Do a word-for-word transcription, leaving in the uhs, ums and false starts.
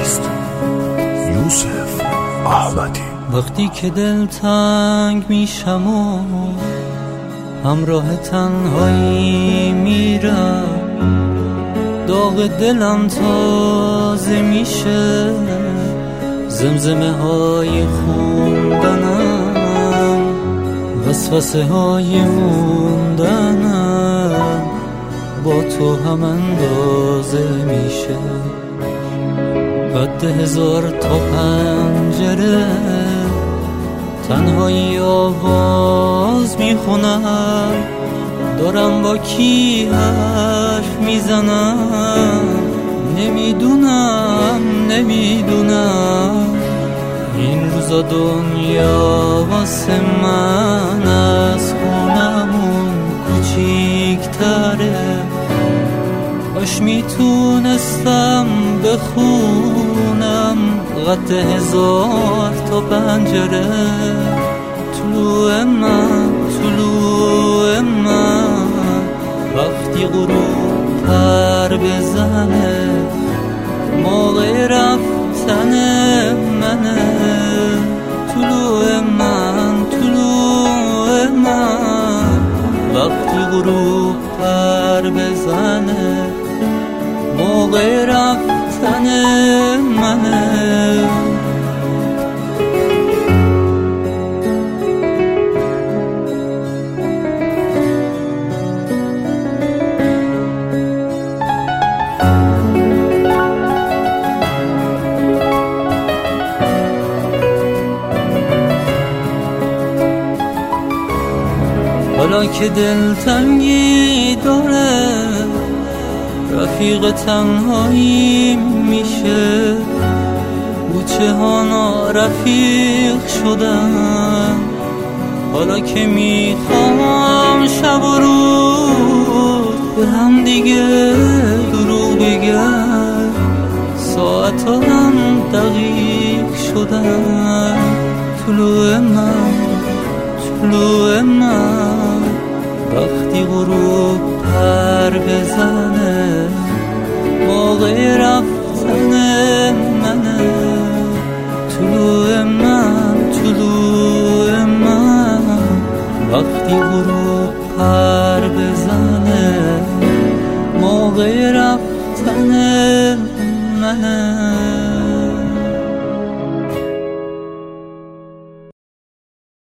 است. یوسف احمدی. وقتی که دل تنگ میشم و همراه تنهایی میرم، داغ دلم تازه میشه، زمزمه های خوندنم، وسوسه های موندنم با تو هم اندازه میشه. قد هزار تا پنجره تنهایی آواز میخونم، دارم با کی حرف میزنم، نمیدونم نمیدونم این روزا دنیا واسه من از خونمون کوچیک‌تره. کاش میتونستم بخونم قد هزار تا پنجره. طلوع من طلوع من وقتی غروب پر بزنه، موقع رفتن منه. طلوع من طلوع من وقتی غروب پر بزنه، موقع رفتن منه. حالا که دلتنگی داره، رفیق تنهایی میشه، کوچه ها نارفیق شدن. حالا که میخوام شب و روز به هم دیگه دروغ بگم، ساعت ها هم دقیق شدن. طلوع من طلوع من وقتی غروب پر بزنه، موقع رفتن منه. طلوع من طلوع من وقتی غروب پر بزنه، موقع رفتن منه.